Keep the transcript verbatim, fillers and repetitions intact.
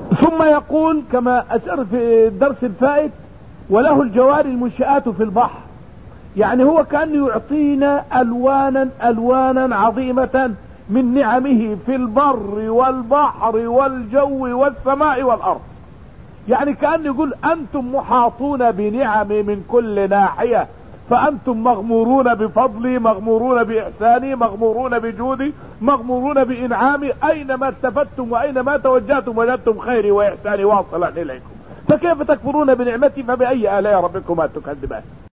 ثم يقول كما أشار في الدرس الفائت: وله الجوار المنشآت في البحر. يعني هو كان يعطينا ألوانا ألوانا عظيمة من نعمه في البر والبحر والجو والسماء والأرض. يعني كان يقول أنتم محاطون بنعم من كل ناحية، فأنتم مغمورون بفضلي، مغمورون بإحساني، مغمورون بجودي، مغمورون بإنعامي. أينما التفتم وأينما توجهتم وجدتم خيري وإحساني واصلا إليكم، فكيف تكفرون بنعمتي؟ فبأي آلاء ربكما تكذبان؟